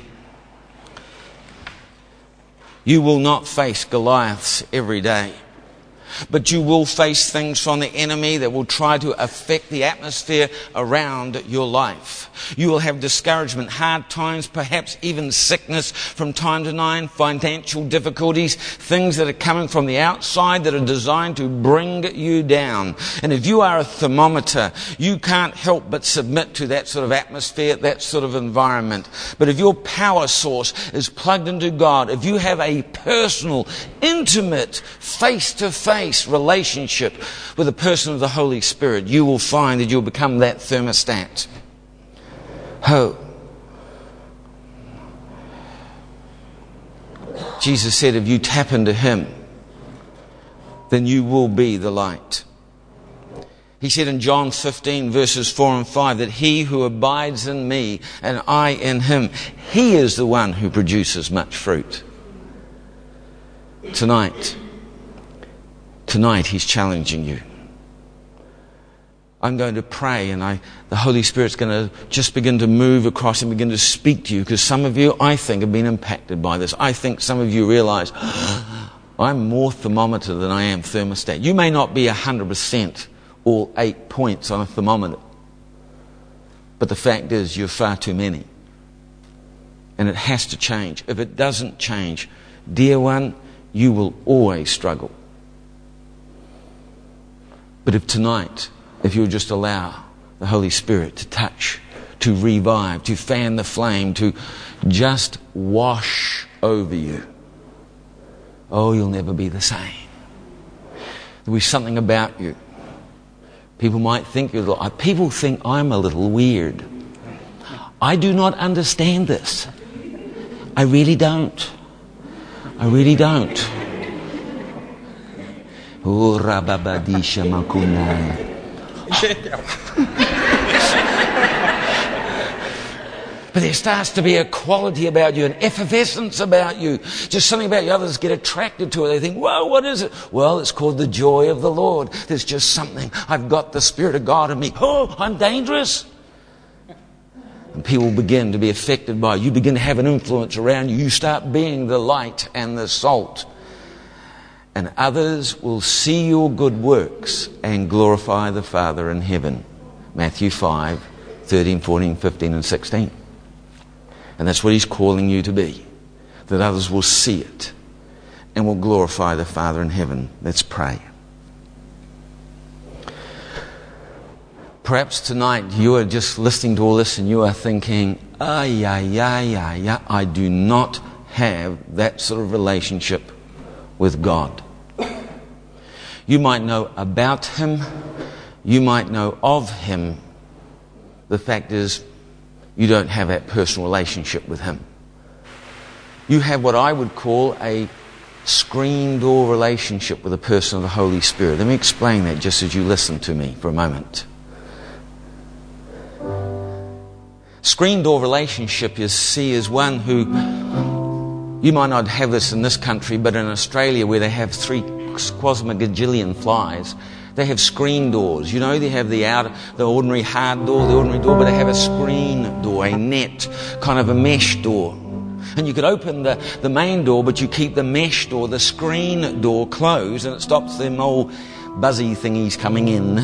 you will not face Goliaths every day, but you will face things from the enemy that will try to affect the atmosphere around your life. You will have discouragement, hard times, perhaps even sickness from time to time, financial difficulties, things that are coming from the outside that are designed to bring you down. And if you are a thermometer, you can't help but submit to that sort of atmosphere, that sort of environment. But if your power source is plugged into God, if you have a personal, intimate, face-to-face relationship with the person of the Holy Spirit, you will find that you'll become that thermostat. Oh. Jesus said, if you tap into Him, then you will be the light. He said in John fifteen, verses four and five, that he who abides in me and I in him, he is the one who produces much fruit. Tonight, tonight He's challenging you. I'm going to pray, and I, the Holy Spirit's going to just begin to move across and begin to speak to you, because some of you, I think, have been impacted by this. I think some of you realize, I'm more thermometer than I am thermostat. You may not be one hundred percent all eight points on a thermometer, but the fact is you're far too many. And it has to change. If it doesn't change, dear one, you will always struggle. But if tonight, if you'll just allow the Holy Spirit to touch, to revive, to fan the flame, to just wash over you, oh, you'll never be the same. There'll be something about you. People might think you're a little, people think I'm a little weird. I do not understand this. I really don't. I really don't. Oh, rababadisha makunai. But there starts to be a quality about you, an effervescence about you. Just something about you. Others get attracted to it. They think, whoa, what is it? Well, it's called the joy of the Lord. There's just something. I've got the Spirit of God in me. Oh, I'm dangerous. And people begin to be affected by you. You begin to have an influence around you. You start being the light and the salt. And others will see your good works and glorify the Father in heaven. Matthew five, thirteen, fourteen, fifteen and sixteen. And that's what He's calling you to be. That others will see it and will glorify the Father in heaven. Let's pray. Perhaps tonight you are just listening to all this and you are thinking, ah, yeah, yeah, yeah, yeah, I do not have that sort of relationship with God. You might know about Him. You might know of Him. The fact is, you don't have that personal relationship with Him. You have what I would call a screen door relationship with a person of the Holy Spirit. Let me explain that just as you listen to me for a moment. Screen door relationship is see as one who, you might not have this in this country, but in Australia where they have three quasmagajillion flies, they have screen doors. You know, they have the outer, the ordinary hard door, the ordinary door, but they have a screen door, a net, kind of a mesh door. And you could open the, the main door, but you keep the mesh door, the screen door closed, and it stops them old buzzy thingies coming in.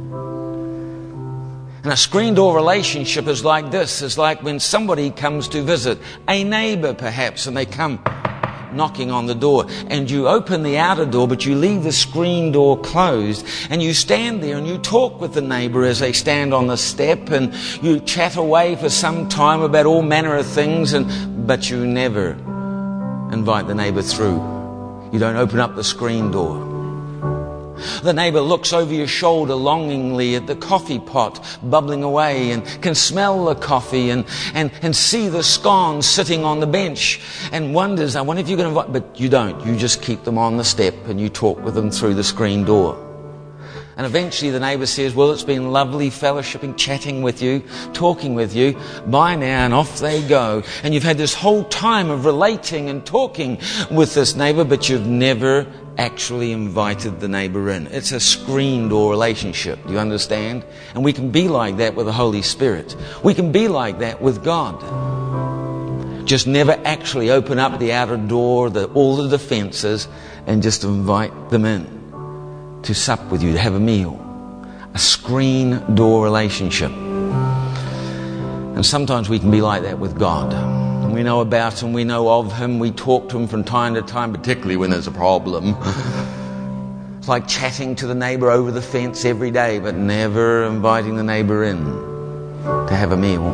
And a screen door relationship is like this. It's like when somebody comes to visit, a neighbour perhaps, and they come knocking on the door, and you open the outer door but you leave the screen door closed, and you stand there and you talk with the neighbour as they stand on the step, and you chat away for some time about all manner of things, and but you never invite the neighbour through You don't open up the screen door. The neighbour looks over your shoulder longingly at the coffee pot bubbling away and can smell the coffee and, and, and see the scones sitting on the bench and wonders, I wonder if you're going to invite... But you don't. You just keep them on the step and you talk with them through the screen door. And eventually the neighbour says, well, it's been lovely fellowshipping, chatting with you, talking with you. Bye now, and off they go. And you've had this whole time of relating and talking with this neighbour, but you've never actually invited the neighbour in. It's a screen door relationship, do you understand? And we can be like that with the Holy Spirit. We can be like that with God. Just never actually open up the outer door, the, all the defences, and just invite them in to sup with you, to have a meal. A screen door relationship. And sometimes we can be like that with God. And we know about Him, we know of Him, we talk to Him from time to time, particularly when there's a problem. It's like chatting to the neighbour over the fence every day, but never inviting the neighbour in to have a meal.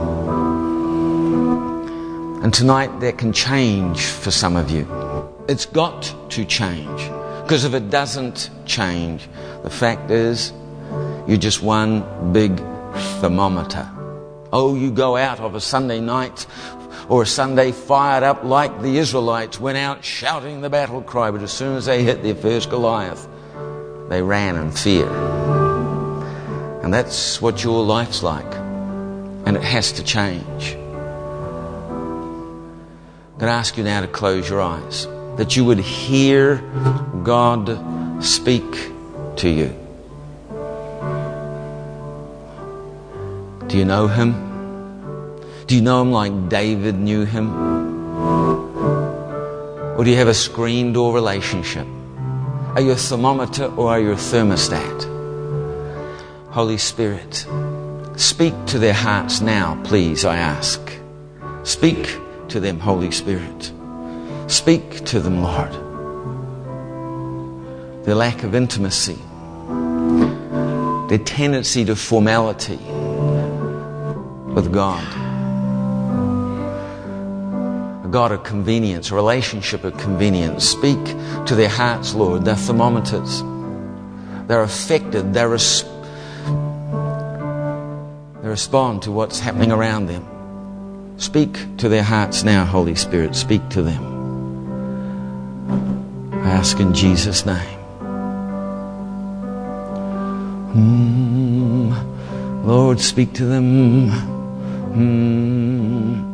And tonight that can change for some of you. It's got to change. Because if it doesn't change, the fact is, you're just one big thermometer. Oh, you go out of a Sunday night or a Sunday fired up like the Israelites went out shouting the battle cry, but as soon as they hit their first Goliath, they ran in fear. And that's what your life's like. And it has to change. I'm going to ask you now to close your eyes, that you would hear God speak to you. Do you know Him? Do you know Him like David knew Him? Or do you have a screen door relationship? Are you a thermometer or are you a thermostat? Holy Spirit, speak to their hearts now, please, I ask. Speak to them, Holy Spirit. Speak to them, Lord. Their lack of intimacy, their tendency to formality with God, a God of convenience, a relationship of convenience. Speak to their hearts, Lord. They're thermometers. They're affected. They res- they respond to what's happening around them. Speak to their hearts now, Holy Spirit. Speak to them. I ask in Jesus' name. Mm, Lord, speak to them. Mm.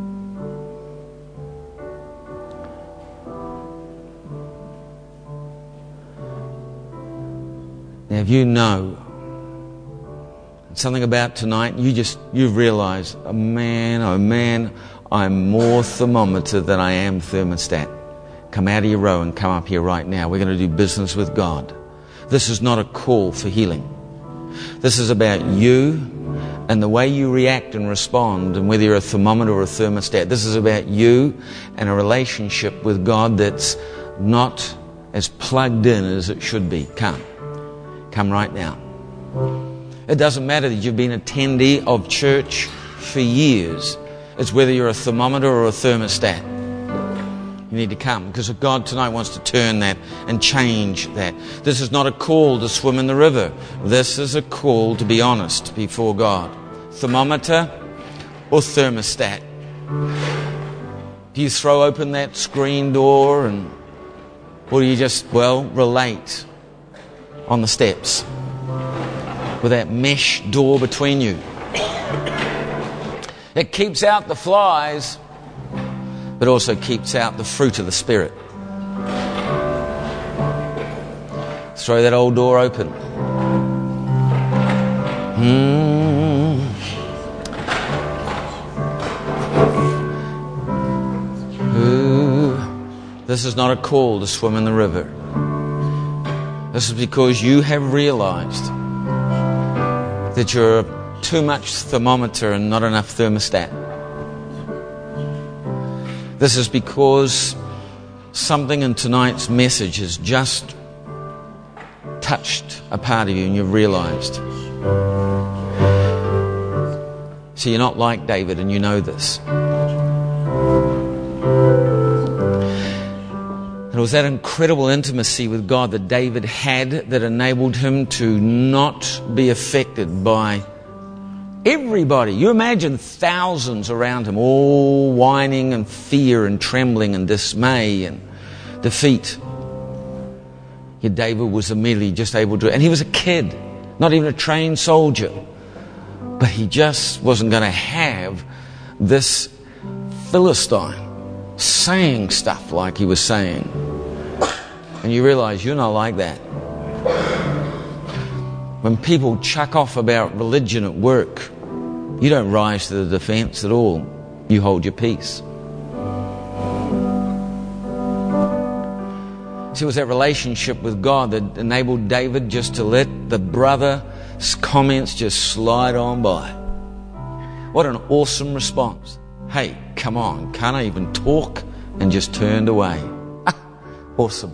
Now, if you know something about tonight, you just, you've realized, oh man, oh man, I'm more thermometer than I am thermostat. Come out of your row and come up here right now. We're going to do business with God. This is not a call for healing. This is about you and the way you react and respond, and whether you're a thermometer or a thermostat. This is about you and a relationship with God that's not as plugged in as it should be. Come. Come right now. It doesn't matter that you've been an attendee of church for years. It's whether you're a thermometer or a thermostat. You need to come, because God tonight wants to turn that and change that. This is not a call to swim in the river. This is a call to be honest before God. Thermometer or thermostat? Do you throw open that screen door, and or do you just, well, relate on the steps with that mesh door between you? It keeps out the flies, but also keeps out the fruit of the Spirit. Throw that old door open. Mm. Ooh. This is not a call to swim in the river. This is because you have realized that you're too much thermometer and not enough thermostat. This is because something in tonight's message has just touched a part of you and you've realized. So you're not like David, and you know this. And it was that incredible intimacy with God that David had that enabled him to not be affected by everybody. You imagine thousands around him, all whining and fear and trembling and dismay and defeat. Yet David was immediately just able to, and he was a kid, not even a trained soldier. But he just wasn't going to have this Philistine saying stuff like he was saying. And you realize you're not like that. When people chuck off about religion at work, you don't rise to the defense at all. You hold your peace. See, it was that relationship with God that enabled David just to let the brother's comments just slide on by. What an awesome response. Hey, come on, can't I even talk? And just turned away. Awesome.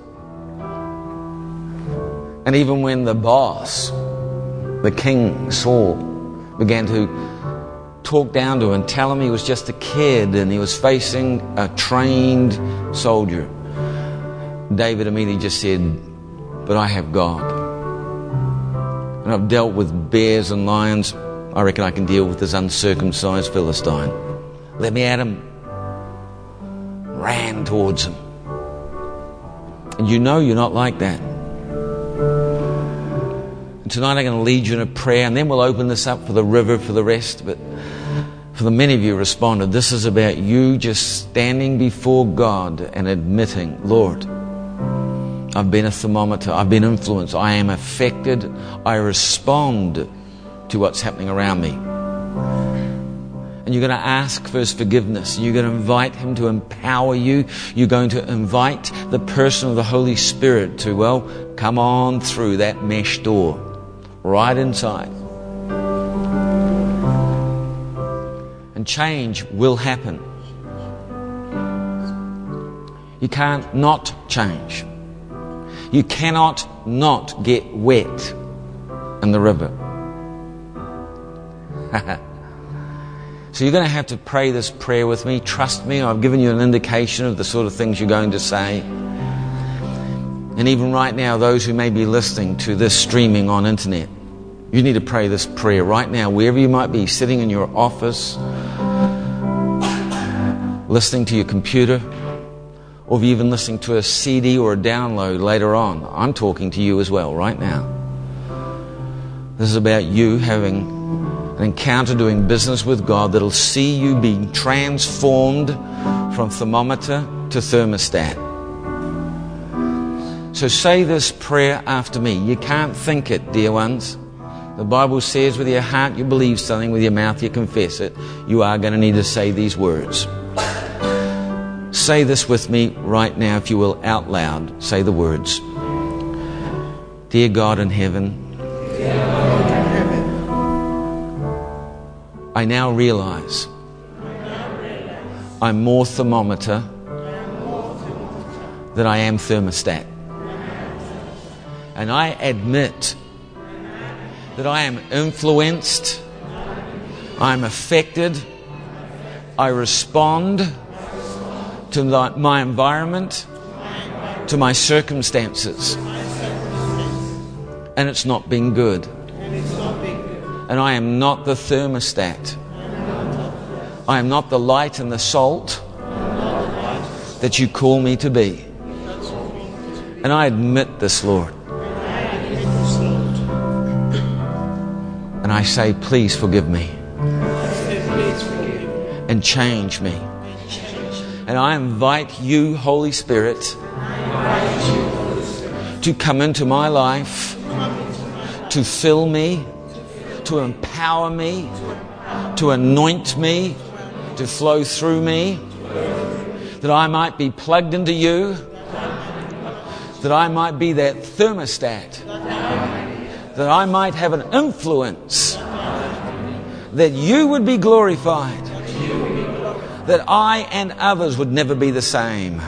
And even when the boss, the king, Saul, began to talk down to him and tell him he was just a kid and he was facing a trained soldier, David immediately just said, but I have God. And I've dealt with bears and lions. I reckon I can deal with this uncircumcised Philistine. Let me at him. Ran towards him. And you know you're not like that. And tonight I'm going to lead you in a prayer, and then we'll open this up for the river for the rest. But for the many of you who responded, this is about you just standing before God and admitting, Lord, I've been a thermometer, I've been influenced, I am affected, I respond to what's happening around me. And you're going to ask for His forgiveness. You're going to invite Him to empower you. You're going to invite the person of the Holy Spirit to, well, come on through that mesh door, right inside. And change will happen. You can't not change. You cannot not get wet in the river. So you're going to have to pray this prayer with me. Trust me, I've given you an indication of the sort of things you're going to say. And even right now, those who may be listening to this streaming on internet, you need to pray this prayer right now, wherever you might be, sitting in your office, listening to your computer, or even listening to a C D or a download later on. I'm talking to you as well right now. This is about you having an encounter doing business with God that'll see you being transformed from thermometer to thermostat. So say this prayer after me. You can't think it, dear ones. The Bible says with your heart you believe something, with your mouth you confess it. You are going to need to say these words. Say this with me right now, if you will, out loud. Say the words. Dear God in heaven, I now realize I'm more thermometer than I am thermostat. And I admit that I am influenced, I'm affected, I respond to my environment, to my circumstances. And it's not been good. And I am not the thermostat. I am not the light and the salt that you call me to be. And I admit this, Lord. And I say, please forgive me. And change me. And I invite you, Holy Spirit, to come into my life, to fill me, to empower me, to anoint me, to flow through me, that I might be plugged into you, that I might be that thermostat, that I might have an influence, that you would be glorified, that I and others would never be the same.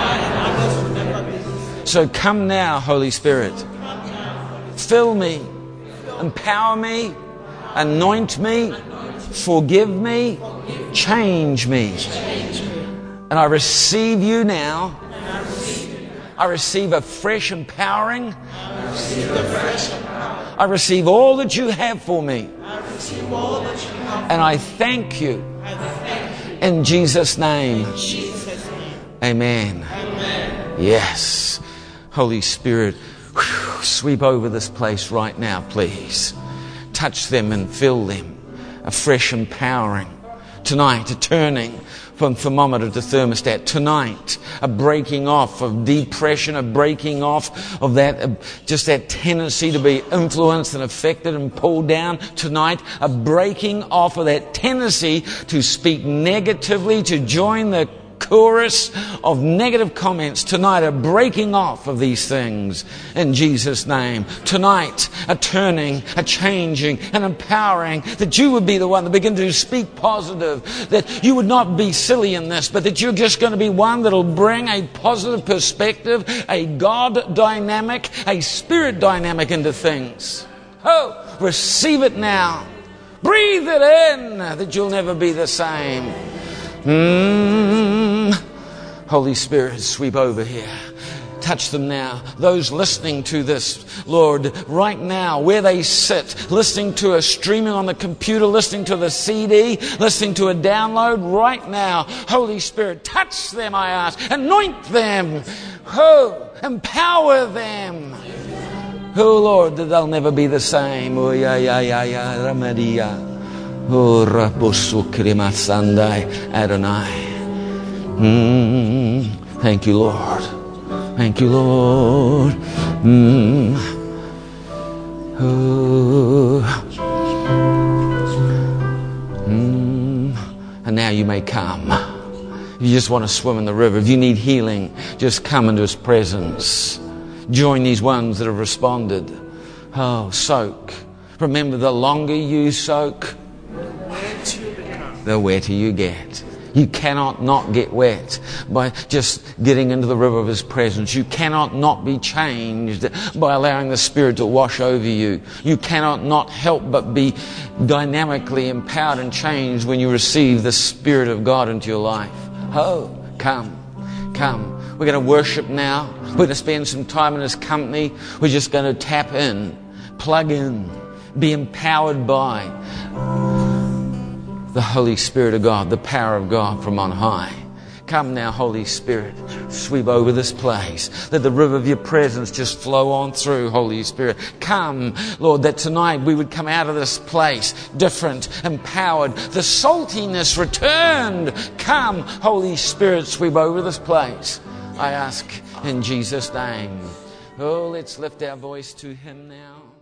So come now, Holy Spirit. Fill me, empower me, anoint me, forgive me, change me. And I receive you now I receive a fresh empowering. I receive the fresh empowering. I receive all that you have for me. I receive all that you have. And I thank you. I thank you. In Jesus' name. In Jesus' name. Amen. Amen. Yes. Holy Spirit, whew, sweep over this place right now, please. Touch them and fill them. A fresh empowering. Tonight, a turning from thermometer to thermostat. Tonight, a breaking off of depression, a breaking off of that, uh, just that tendency to be influenced and affected and pulled down. Tonight, a breaking off of that tendency to speak negatively, to join the chorus of negative comments. Tonight, a breaking off of these things in Jesus' name. Tonight, a turning, a changing, an empowering, that you would be the one that begin to speak positive, that you would not be silly in this, but that you're just going to be one that'll bring a positive perspective, a God dynamic, a spirit dynamic into things. Oh, receive it now. Breathe it in, that you'll never be the same. Mm. Holy Spirit, sweep over here. Touch them now. Those listening to this, Lord, right now, where they sit, listening to us, streaming on the computer, listening to the C D, listening to a download, right now, Holy Spirit, touch them, I ask. Anoint them. Oh, empower them. Oh, Lord, that they'll never be the same. Oh, yeah, yeah, yeah, yeah, Ramadia. Oh, Rabosukri Masandai Adonai. Mm, thank you, Lord. Thank you, Lord. Mm. Oh. Mm. And now you may come. If you just want to swim in the river, if you need healing, just come into His presence. Join these ones that have responded. Oh, soak. Remember, the longer you soak, the wetter you get. You cannot not get wet by just getting into the river of His presence. You cannot not be changed by allowing the Spirit to wash over you. You cannot not help but be dynamically empowered and changed when you receive the Spirit of God into your life. Oh, come, come. We're going to worship now. We're going to spend some time in His company. We're just going to tap in, plug in, be empowered by the Holy Spirit of God, the power of God from on high. Come now, Holy Spirit, sweep over this place. Let the river of your presence just flow on through, Holy Spirit. Come, Lord, that tonight we would come out of this place different, empowered. The saltiness returned. Come, Holy Spirit, sweep over this place. I ask in Jesus' name. Oh, let's lift our voice to Him now.